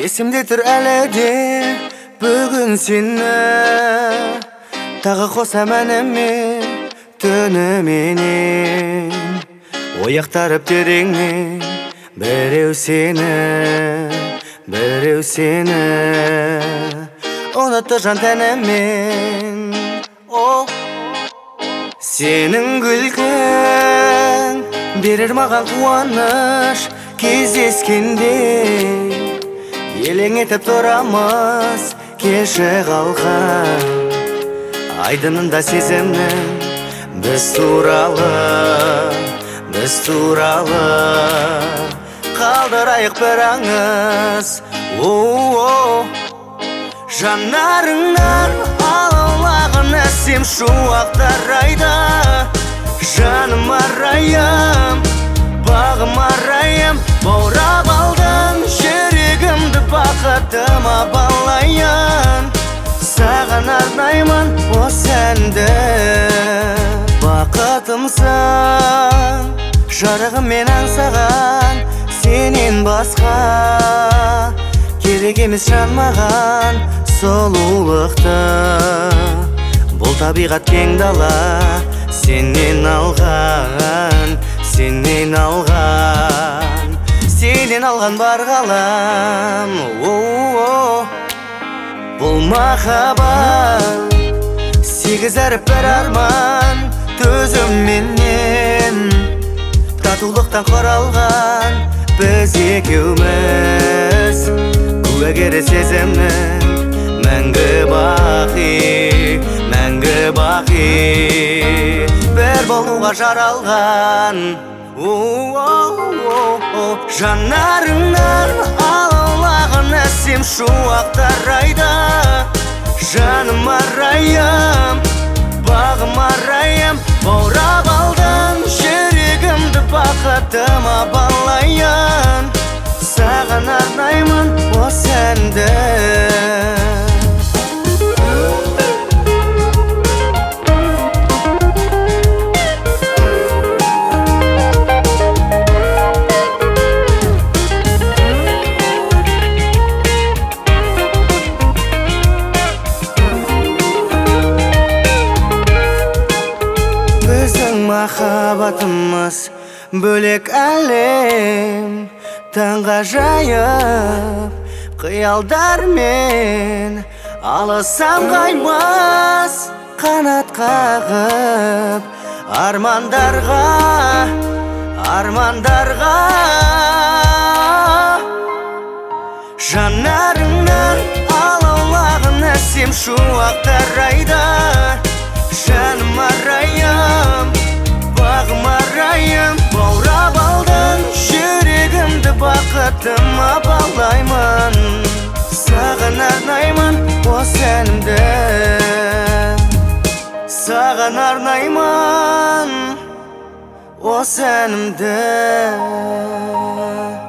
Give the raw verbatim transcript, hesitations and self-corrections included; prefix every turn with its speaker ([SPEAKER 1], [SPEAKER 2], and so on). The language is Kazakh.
[SPEAKER 1] Есімде тұр әлі де бүгін сені тағы қосам әніме түніменен ояқтарып тереңнен біреу сені біреу сені ұнатты жан тәнімен о сенің күлкің берер маған қуаныш кездескенде елең етіп тұрамыз кеші қалған айдынында сезімнің біз туралы біз туралы қалдырайық бір аңыз о-о жанарыңнан алаулаған әсем шуақтар айда жаным арайым бағым арайым баурап алдың жүрегімді бақытыма балайын саған арнаймын осы әнді бақытымсың жарығым мен аңсаған сенен басқа керек емес жан маған сұлулықты бұл табиғат кең дала сенен алған сенен алған сенен алған бар ғалам о-о бұл махаббат сегіз әріп бір арман төзімменен татулықтан құралған біз екеуміз куәгері сезімнің мәңгі бақи мәңгі бақи бір болуға жаралған о-о-о жанарыңнан алаулаған әсем шуақтар айда жаным арайым бағым арайым баурап алдың жүрегімді бақытыма балайын саған арнаймын осы әнді махаббатымыз бөлек әлем таңғажайып қиялдармен алысам қаймас қанат қағып армандарға армандарға жанарыңнан алаулаған әсем шуақтар айда жаным арайым бағым арайым баурап алдың жүрегімді бақытыма балаймын саған арнаймын осы әнімді саған арнаймын осы әнімді